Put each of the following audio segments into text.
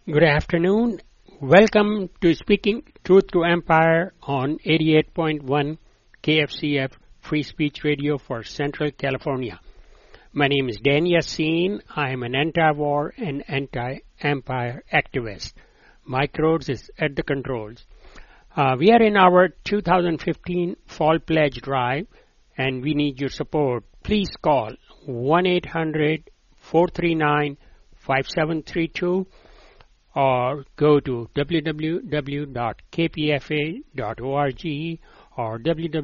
Good afternoon. Welcome to Speaking Truth to Empire on 88.1 KFCF Free Speech Radio for Central California. My name is Dan Yassin. I am an anti-war and anti-empire activist. Mike Rhodes is at the controls. We are in our 2015 Fall Pledge Drive, and we need your support. Please call 1-800-439-5732 or go to www.kpfa.org or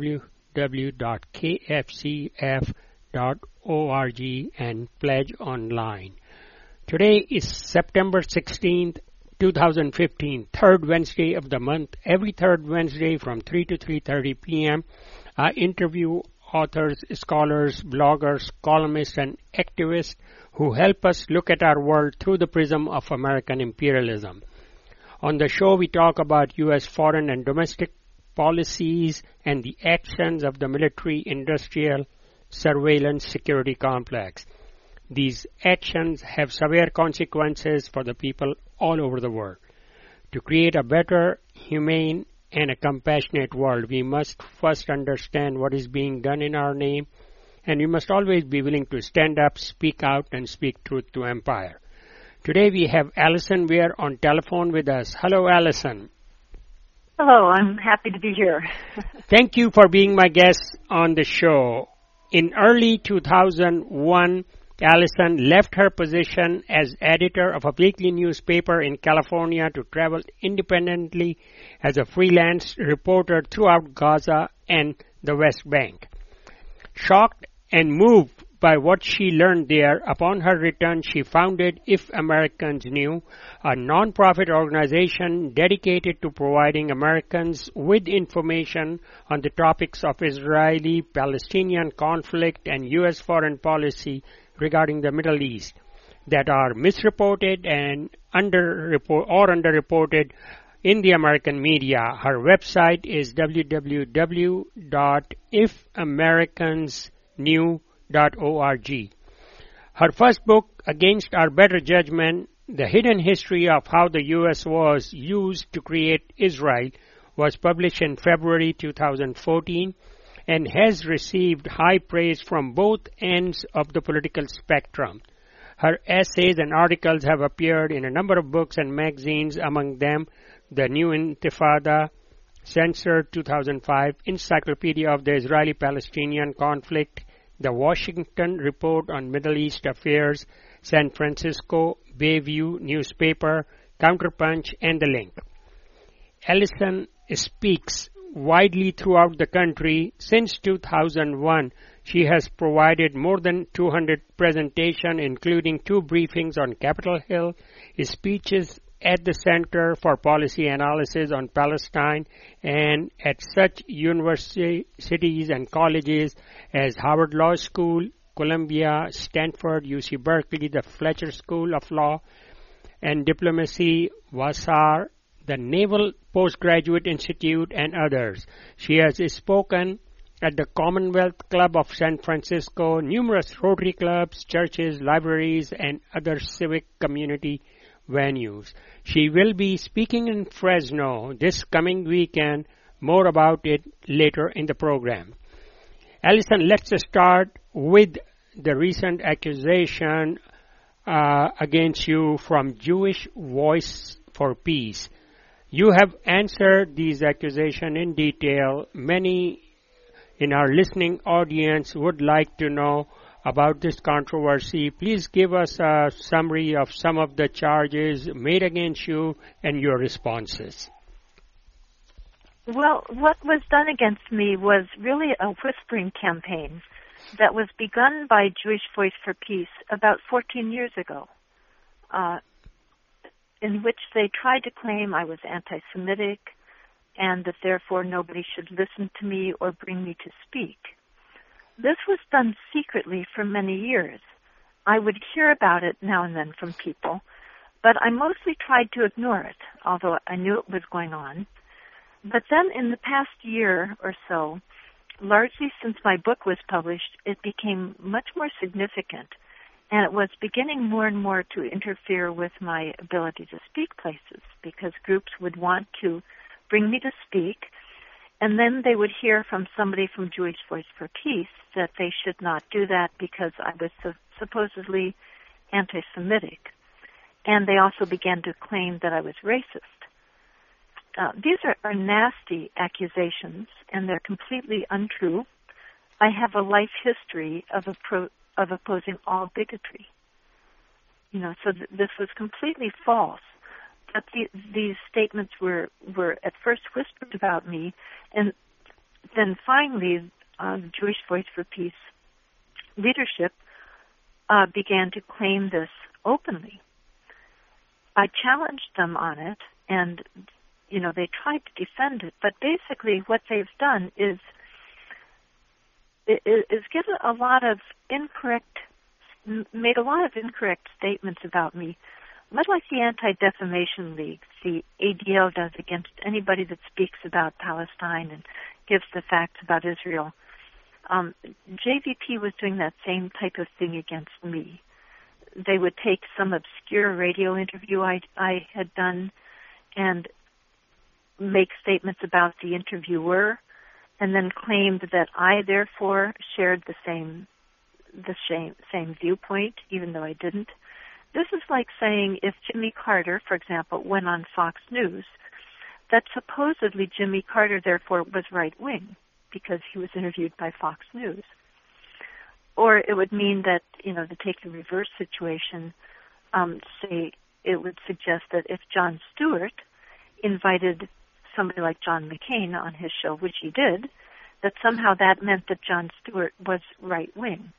www.kfcf.org and pledge online. Today is September 16th, 2015, third Wednesday of the month. Every third Wednesday from 3 to 3:30 p.m., I interview authors, scholars, bloggers, columnists, and activists who help us look at our world through the prism of American imperialism. On the show, we talk about U.S. foreign and domestic policies and the actions of the military-industrial surveillance security complex. These actions have severe consequences for the people all over the world. To create a better, humane, and a compassionate world, we must first understand what is being done in our name, and we must always be willing to stand up, speak out, and speak truth to empire. Today we have Allison Weir on telephone with us. Hello, Allison. Hello, I'm happy to be here. Thank you for being my guest on the show. In early 2001, Allison left her position as editor of a weekly newspaper in California to travel independently as a freelance reporter throughout Gaza and the West Bank. Shocked and moved by what she learned there, upon her return she founded If Americans Knew, a non-profit organization dedicated to providing Americans with information on the topics of Israeli-Palestinian conflict and U.S. foreign policy regarding the Middle East that are misreported and underreported in the American media. Her website is www.ifamericansknew.org. Her first book, Against Our Better Judgment, The Hidden History of How the U.S. Was Used to Create Israel, was published in February 2014 and has received high praise from both ends of the political spectrum. Her essays and articles have appeared in a number of books and magazines, among them The New Intifada, Censored 2005, Encyclopedia of the Israeli-Palestinian Conflict, The Washington Report on Middle East Affairs, San Francisco Bayview Newspaper, Counterpunch, and The Link. Allison speaks widely throughout the country. Since 2001, she has provided more than 200 presentations, including 2 briefings on Capitol Hill, speeches at the Center for Policy Analysis on Palestine, and at such universities and colleges as Harvard Law School, Columbia, Stanford, UC Berkeley, the Fletcher School of Law and Diplomacy, Vassar, the Naval Postgraduate Institute, and others. She has spoken at the Commonwealth Club of San Francisco, numerous Rotary clubs, churches, libraries, and other civic community venues. She will be speaking in Fresno this coming weekend. More about it later in the program. Allison, let's start with the recent accusation against you from Jewish Voice for Peace. You have answered these accusations in detail. Many in our listening audience would like to know about this controversy. Please give us a summary of some of the charges made against you and your responses. Well, what was done against me was really a whispering campaign that was begun by Jewish Voice for Peace about 14 years ago, in which they tried to claim I was anti-Semitic and that therefore nobody should listen to me or bring me to speak. This was done secretly for many years. I would hear about it now and then from people, but I mostly tried to ignore it, although I knew it was going on. But then in the past year or so, largely since my book was published, it became much more significant And it was beginning more and more to interfere with my ability to speak places, because groups would want to bring me to speak, and then they would hear from somebody from Jewish Voice for Peace that they should not do that because I was supposedly anti-Semitic. And they also began to claim that I was racist. These are nasty accusations, and they're completely untrue. I have a life history of opposing all bigotry. So this was completely false. But these statements were at first whispered about me, and then finally the Jewish Voice for Peace leadership began to claim this openly. I challenged them on it, and they tried to defend it, but basically what they've done is given made a lot of incorrect statements about me, much like the Anti-Defamation League, the ADL does against anybody that speaks about Palestine and gives the facts about Israel. JVP was doing that same type of thing against me. They would take some obscure radio interview I had done and make statements about the interviewer, and then claimed that I therefore shared the same viewpoint, even though I didn't. This is like saying if Jimmy Carter, for example, went on Fox News, that supposedly Jimmy Carter therefore was right-wing because he was interviewed by Fox News. Or it would mean that, to take the reverse situation, say it would suggest that if Jon Stewart invited somebody like John McCain on his show, which he did, that somehow that meant that Jon Stewart was right-wing.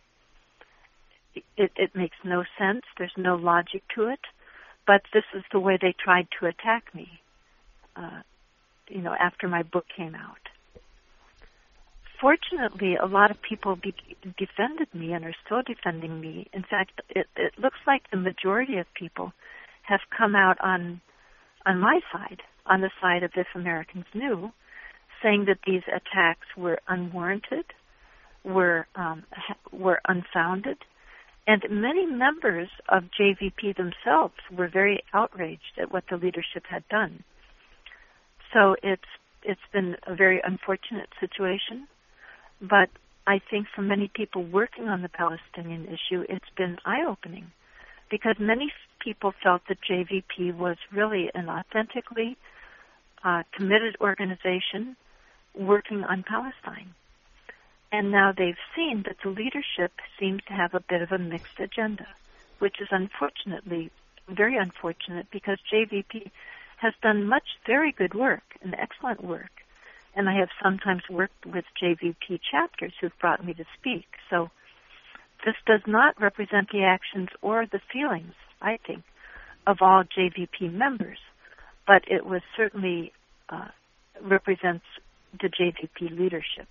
It makes no sense. There's no logic to it. But this is the way they tried to attack me, after my book came out. Fortunately, a lot of people defended me and are still defending me. In fact, it looks like the majority of people have come out on my side, on the side of If Americans Knew, saying that these attacks were unwarranted, were unfounded, and many members of JVP themselves were very outraged at what the leadership had done. So it's been a very unfortunate situation, but I think for many people working on the Palestinian issue, it's been eye-opening, because many people felt that JVP was really an authentically committed organization working on Palestine. And now they've seen that the leadership seems to have a bit of a mixed agenda, which is unfortunately very unfortunate, because JVP has done much very good work and excellent work. And I have sometimes worked with JVP chapters who've brought me to speak. So this does not represent the actions or the feelings, I think, of all JVP members, but it was certainly represents the JVP leadership.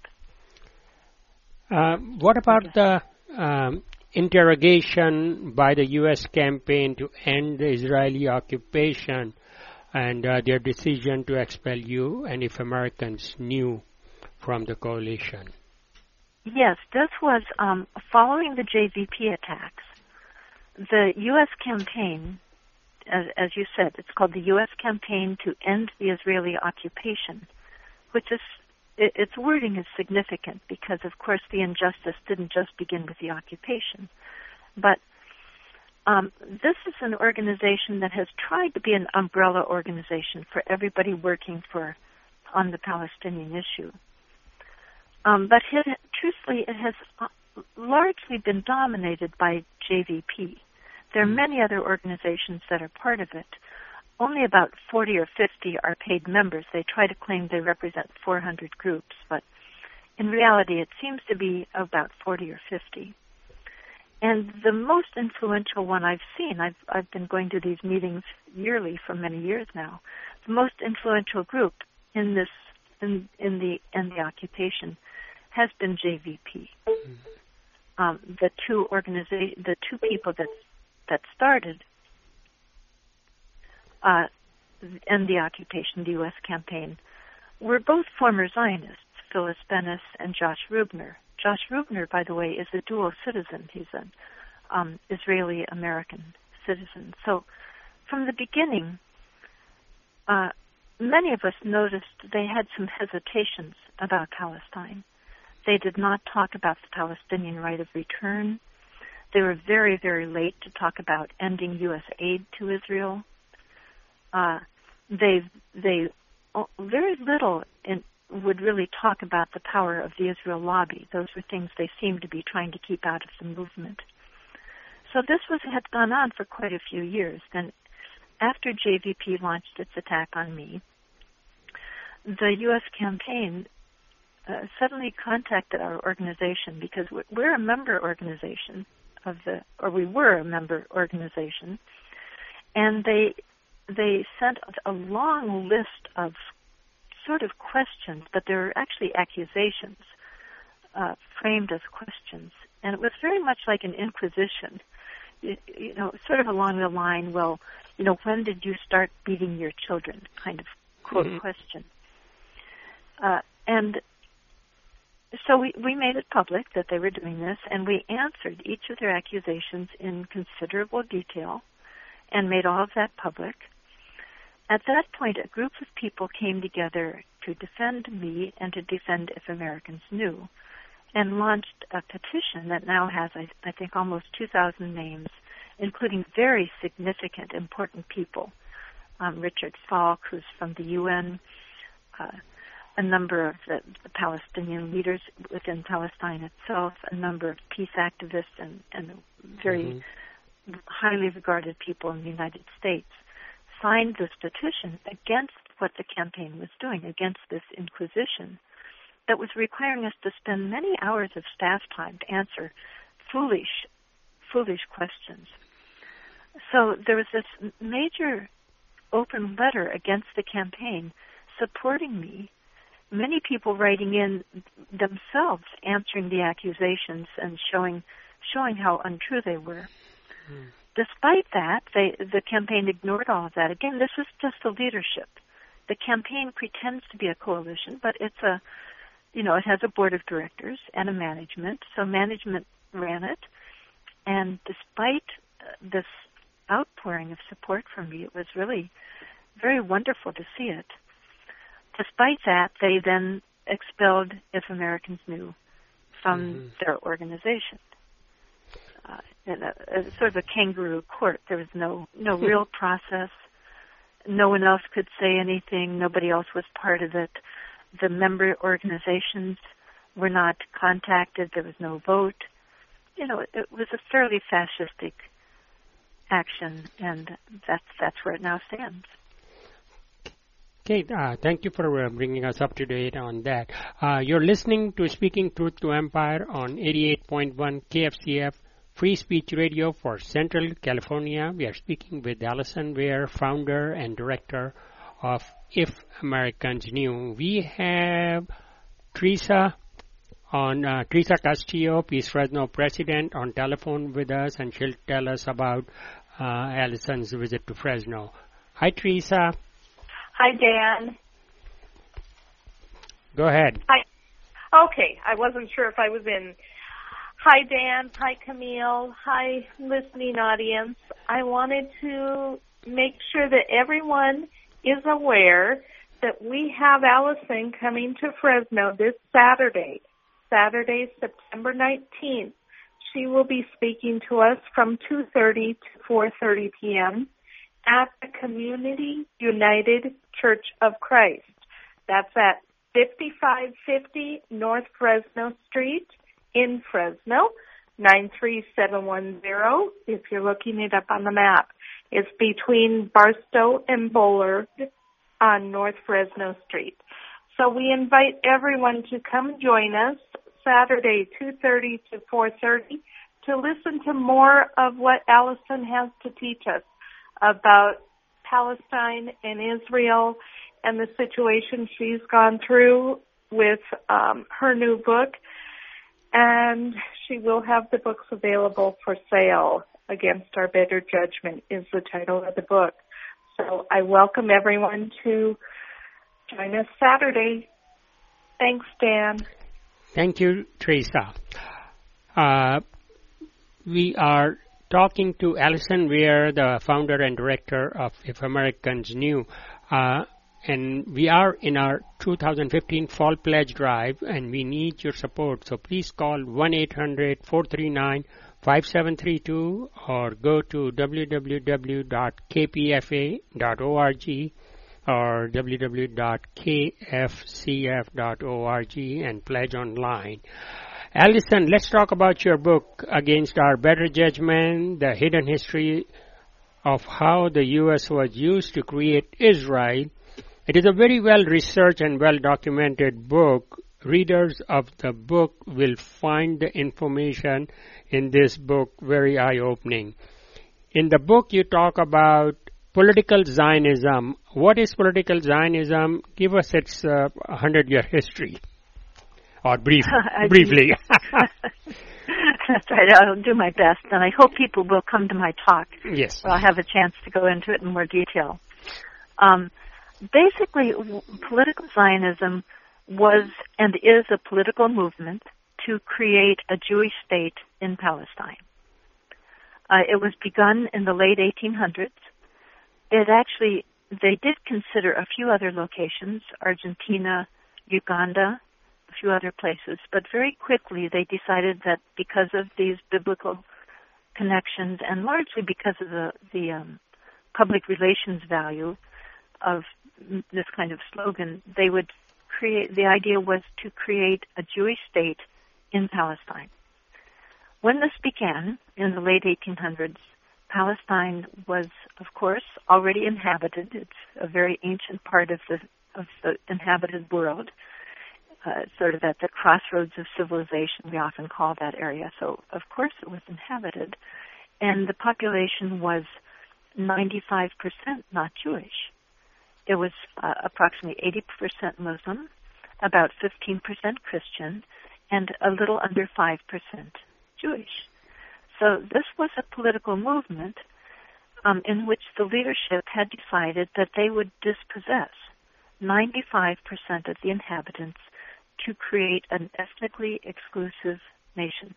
What about the interrogation by the U.S. campaign to end the Israeli occupation and their decision to expel you and If Americans Knew from the coalition? Yes, this was following the JVP attacks. The U.S. campaign, as you said, it's called the U.S. Campaign to End the Israeli Occupation, which is, its wording is significant because, of course, the injustice didn't just begin with the occupation. But this is an organization that has tried to be an umbrella organization for everybody working on the Palestinian issue. But truthfully, it has largely been dominated by JVP. There are many other organizations that are part of it. Only about 40 or 50 are paid members. They try to claim they represent 400 groups, but in reality it seems to be about 40 or 50. And the most influential one I've seen, I've been going to these meetings yearly for many years now, the most influential group in the occupation has been JVP. The two people that started End the Occupation, the U.S. campaign, were both former Zionists, Phyllis Bennis and Josh Rubner. Josh Rubner, by the way, is a dual citizen. He's Israeli American citizens. So from the beginning, many of us noticed they had some hesitations about Palestine. They did not talk about the Palestinian right of return. They were very, very late to talk about ending U.S. aid to Israel. They very little would really talk about the power of the Israel lobby. Those were things they seemed to be trying to keep out of the movement. So this had gone on for quite a few years. Then after JVP launched its attack on me, the U.S. campaign suddenly contacted our organization because we're a member organization we were a member organization, and they sent a long list of sort of questions, but they were actually accusations framed as questions, and it was very much like an inquisition, sort of along the line, well, when did you start beating your children, kind of quote question. And so we made it public that they were doing this, and we answered each of their accusations in considerable detail and made all of that public. At that point, a group of people came together to defend me and to defend If Americans Knew, and launched a petition that now has, I think, almost 2,000 names, including very significant, important people. Richard Falk, who's from the UN, a number of the Palestinian leaders within Palestine itself, a number of peace activists, and very highly regarded people in the United States, signed this petition against what the campaign was doing, against this inquisition that was requiring us to spend many hours of staff time to answer foolish questions. So there was this major open letter against the campaign supporting me, many people writing in themselves, answering the accusations and showing how untrue they were. Despite that, the campaign ignored all of that. Again, this was just the leadership. The campaign pretends to be a coalition, but it's it has a board of directors and a management. So management ran it, and despite this outpouring of support from me, it was really very wonderful to see it. Despite that, they then expelled If Americans Knew from their organization. In a sort of a kangaroo court. There was no real process. No one else could say anything. Nobody else was part of it. The member organizations were not contacted. There was no vote. It was a fairly fascistic action, and that's where it now stands. Okay, thank you for bringing us up to date on that. You're listening to Speaking Truth to Empire on 88.1 KFCF, Free Speech Radio for Central California. We are speaking with Allison Weir, founder and director of If Americans Knew. We have Teresa Castillo, Peace Fresno president, on telephone with us, and she'll tell us about Allison's visit to Fresno. Hi, Teresa. Hi, Dan. Go ahead. Hi. Okay, I wasn't sure if I was in. Hi, Dan. Hi, Camille. Hi, listening audience. I wanted to make sure that everyone is aware that we have Allison coming to Fresno this Saturday, September 19th. She will be speaking to us from 2:30 to 4:30 p.m. at the Community United Church of Christ. That's at 5550 North Fresno Street in Fresno, 93710, if you're looking it up on the map. It's between Barstow and Bullard on North Fresno Street. So we invite everyone to come join us Saturday, 2:30 to 4:30, to listen to more of what Allison has to teach us about Palestine and Israel and the situation she's gone through with her new book. And she will have the books available for sale. Against Our Better Judgment is the title of the book. So I welcome everyone to join us Saturday. Thanks, Dan. Thank you, Teresa. we are talking to Alison Weir, the founder and director of If Americans Knew. And we are in our 2015 Fall Pledge Drive, and we need your support. So please call 1-800-439-5732 or go to www.kpfa.org or www.kfcf.org and pledge online. Alison, let's talk about your book, Against Our Better Judgment, The Hidden History of How the U.S. Was Used to Create Israel. It is a very well-researched and well-documented book. Readers of the book will find the information in this book very eye-opening. In the book, you talk about political Zionism. What is political Zionism? Give us its 100-year history, or briefly. That's right. I'll do my best, and I hope people will come to my talk. Yes. So I'll have a chance to go into it in more detail. Basically, political Zionism was and is a political movement to create a Jewish state in Palestine. It was begun in the late 1800s. They did consider a few other locations, Argentina, Uganda, a few other places, but very quickly they decided that because of these biblical connections and largely because of the public relations value of this kind of slogan, the idea was to create a Jewish state in Palestine. When this began in the late 1800s, Palestine was, of course, already inhabited. It's a very ancient part of the inhabited world, sort of at the crossroads of civilization, we often call that area. So, of course, it was inhabited. And the population was 95% not Jewish. It was approximately 80% Muslim, about 15% Christian, and a little under 5% Jewish. So this was a political movement in which the leadership had decided that they would dispossess 95% of the inhabitants to create an ethnically exclusive nation.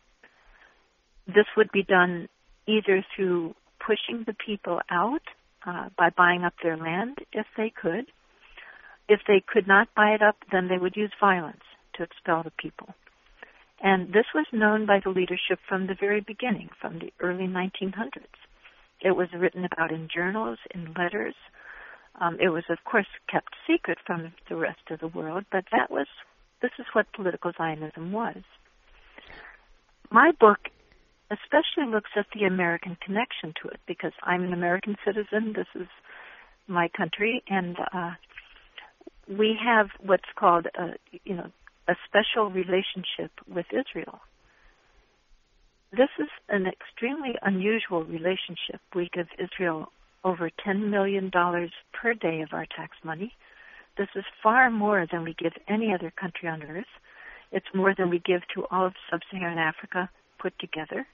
This would be done either through pushing the people out by buying up their land if they could. If they could not buy it up, then they would use violence to expel the people. And this was known by the leadership from the very beginning, from the early 1900s. It was written about in journals, in letters. It was, of course, kept secret from the rest of the world, but this is what political Zionism was. My book especially looks at the American connection to it, because I'm an American citizen. This is my country, and we have what's called a special relationship with Israel. This is an extremely unusual relationship. We give Israel over $10 million per day of our tax money. This is far more than we give any other country on earth. It's more than we give to all of sub-Saharan Africa put together.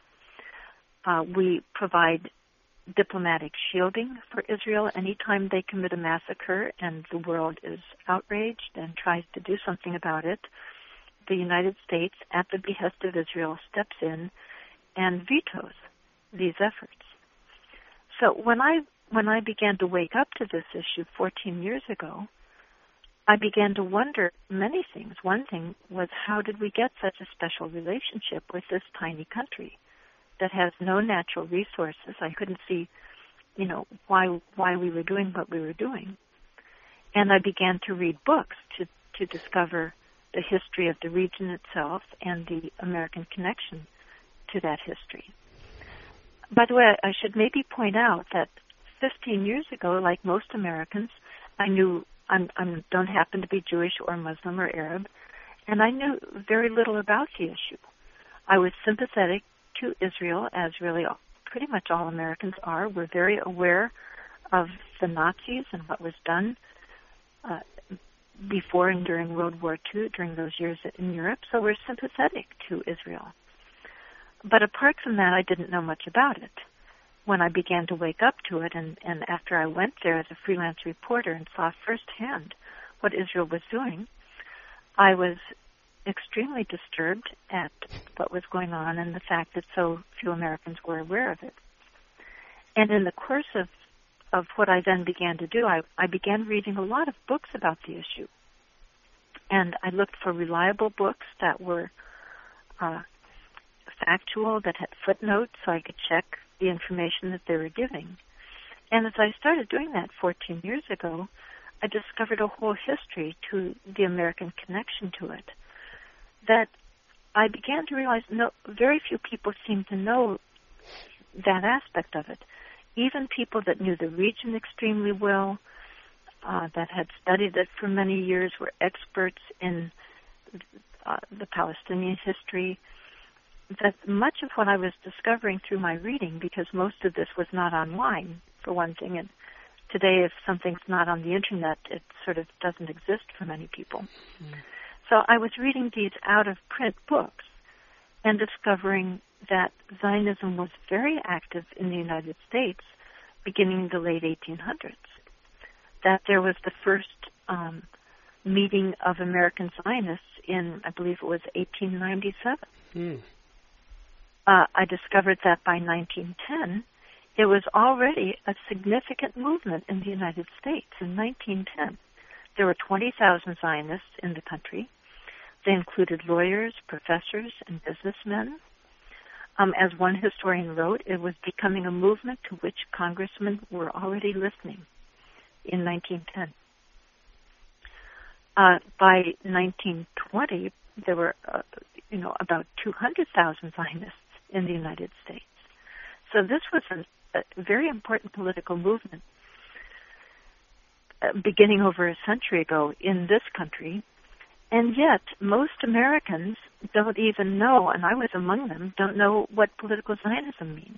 We provide diplomatic shielding for Israel anytime they commit a massacre and the world is outraged and tries to do something about it. The United States, at the behest of Israel, steps in and vetoes these efforts. So when I began to wake up to this issue 14 years ago, I began to wonder many things. One thing was, how did we get such a special relationship with this tiny country that has no natural resources? I couldn't see, why we were doing what we were doing. And I began to read books to discover the history of the region itself and the American connection to that history. By the way, I should maybe point out that 15 years ago, like most Americans, I knew I don't happen to be Jewish or Muslim or Arab, and I knew very little about the issue. I was sympathetic to Israel, as really pretty much all Americans are. We're very aware of the Nazis and what was done before and during World War II, during those years in Europe, so we're sympathetic to Israel. But apart from that, I didn't know much about it. When I began to wake up to it, and after I went there as a freelance reporter and saw firsthand what Israel was doing, I was extremely disturbed at what was going on and the fact that so few Americans were aware of it. And in the course of what I then began to do, I began reading a lot of books about the issue. And I looked for reliable books that were factual, that had footnotes, so I could check the information that they were giving. And as I started doing that 14 years ago, I discovered a whole history to the American connection to it, that I began to realize very few people seem to know that aspect of it. Even people that knew the region extremely well, that had studied it for many years, were experts in the Palestinian history, that much of what I was discovering through my reading, because most of this was not online, for one thing, and today if something's not on the internet, it sort of doesn't exist for many people. Mm. So I was reading these out-of-print books and discovering that Zionism was very active in the United States beginning in the late 1800s, that there was the first meeting of American Zionists in, I believe it was 1897. Mm. I discovered that by 1910, it was already a significant movement in the United States. In 1910, there were 20,000 Zionists in the country. They included lawyers, professors, and businessmen. As one historian wrote, it was becoming a movement to which congressmen were already listening in 1910. By 1920, there were, about 200,000 Zionists in the United States. So this was a very important political movement beginning over a century ago in this country. And yet, most Americans don't even know, and I was among them, don't know what political Zionism means.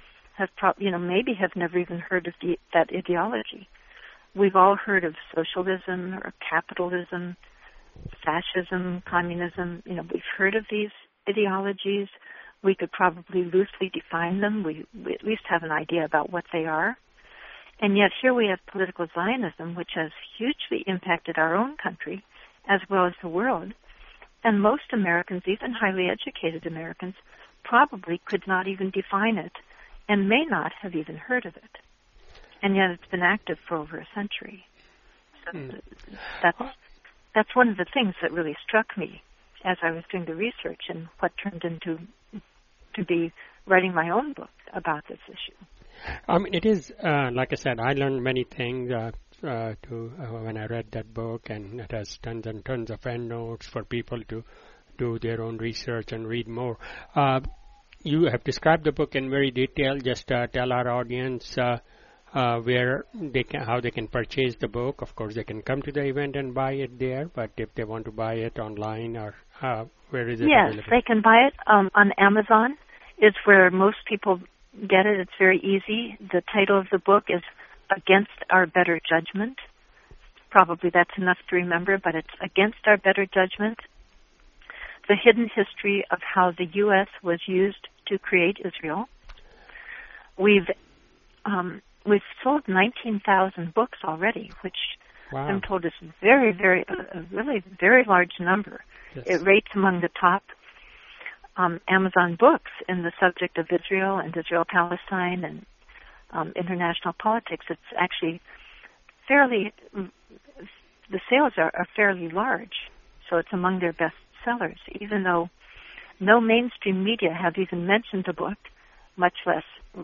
Maybe have never even heard of that ideology. We've all heard of socialism or capitalism, fascism, communism. We've heard of these ideologies. We could probably loosely define them. We at least have an idea about what they are. And yet here we have political Zionism, which has hugely impacted our own country as well as the world. And most Americans, even highly educated Americans, probably could not even define it and may not have even heard of it. And yet it's been active for over a century. So that's one of the things that really struck me as I was doing the research and what turned into to be writing my own book about this issue. It is, like I said, I learned many things when I read that book, and it has tons and tons of endnotes for people to do their own research and read more. You have described the book in very detail. Just tell our audience how they can purchase the book. Of course, they can come to the event and buy it there, but if they want to buy it online, or where is it available? Yes, they can buy it on Amazon. It's where most people get it. It's very easy. The title of the book is Against Our Better Judgment. Probably that's enough to remember, but it's Against Our Better Judgment, the hidden history of how the U.S. was used to create Israel. We've sold 19,000 books already, which wow. I'm told is very, very, a really very large number. Yes. It rates among the top Amazon books in the subject of Israel and Israel-Palestine and international politics. It's actually the sales are fairly large, so it's among their best sellers, even though no mainstream media have even mentioned the book, much less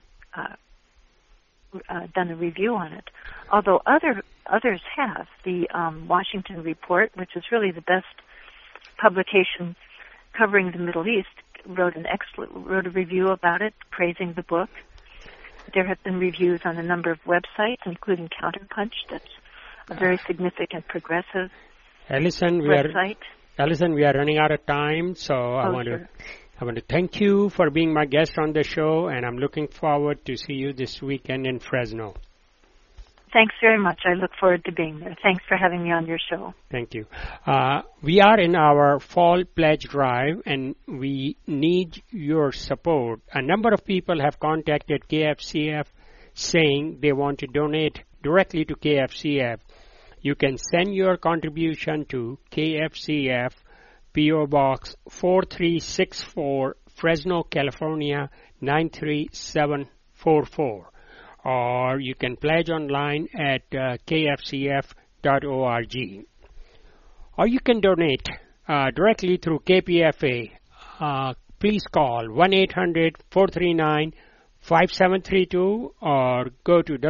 done a review on it. Although others have. The Washington Report, which is really the best publication covering the Middle East, wrote a review about it, praising the book. There have been reviews on a number of websites, including Counterpunch. That's a very significant progressive website. Allison, we are running out of time, so I want to thank you for being my guest on the show, and I'm looking forward to see you this weekend in Fresno. Thanks very much. I look forward to being there. Thanks for having me on your show. Thank you. We are in our fall pledge drive, and we need your support. A number of people have contacted KFCF saying they want to donate directly to KFCF. You can send your contribution to KFCF, P.O. Box 4364, Fresno, California 93744. Or you can pledge online at kfcf.org. Or you can donate directly through KPFA. Please call 1-800-439-5732 or go to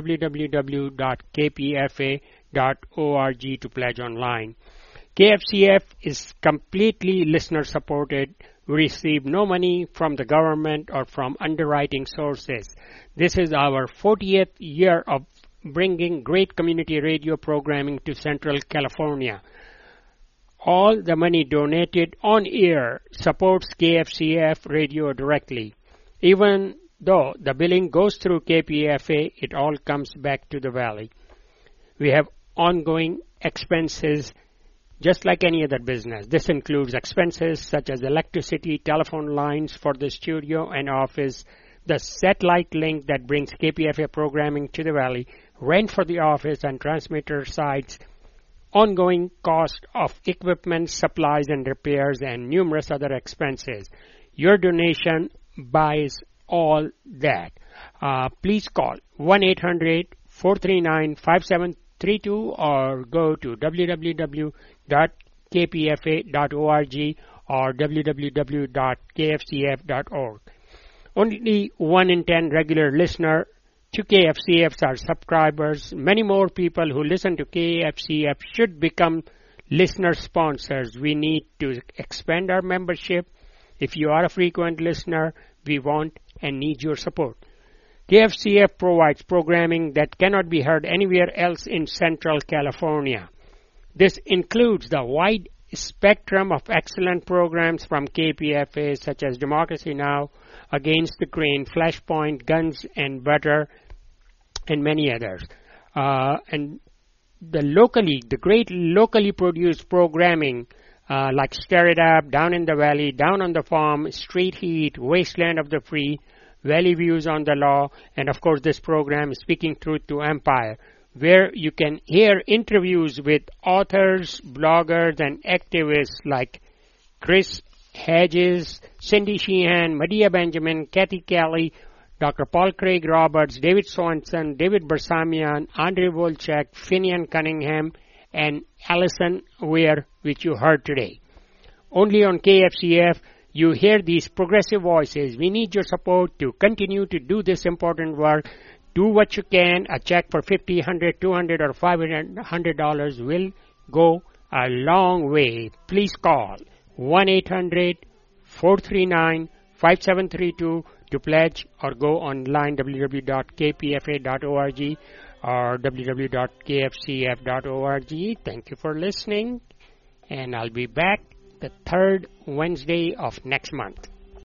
www.kpfa.org to pledge online. KFCF is completely listener supported. We receive no money from the government or from underwriting sources. This is our 40th year of bringing great community radio programming to Central California. All the money donated on air supports KFCF radio directly. Even though the billing goes through KPFA, it all comes back to the Valley. We have ongoing expenses just like any other business. This includes expenses such as electricity, telephone lines for the studio and office, the satellite link that brings KPFA programming to the Valley, rent for the office and transmitter sites, ongoing cost of equipment, supplies and repairs, and numerous other expenses. Your donation buys all that. Please call 1-800-439-5732 or go to www.kpfa.org or www.kfcf.org. Only 1 in 10 regular listener to KFCF are subscribers. Many more people who listen to KFCF should become listener sponsors. We need to expand our membership. If you are a frequent listener, we want and need your support. KFCF provides programming that cannot be heard anywhere else in Central California. This includes the wide spectrum of excellent programs from KPFA such as Democracy Now!, Against the Grain, Flashpoint, Guns and Butter, and many others. And the great locally produced programming like Stir It Up, Down in the Valley, Down on the Farm, Street Heat, Wasteland of the Free, Valley Views on the Law, and of course this program, Speaking Truth to Empire, where you can hear interviews with authors, bloggers, and activists like Chris Hedges, Cindy Sheehan, Medea Benjamin, Kathy Kelly, Dr. Paul Craig Roberts, David Swanson, David Bersamian, Andre Volchek, Finian Cunningham, and Allison Weir, which you heard today. Only on KFCF, you hear these progressive voices. We need your support to continue to do this important work. Do what you can. A check for $50, $100, $200, or $500 will go a long way. Please call 1-800-439-5732 to pledge or go online www.kpfa.org or www.kfcf.org. Thank you for listening, and I'll be back the third Wednesday of next month.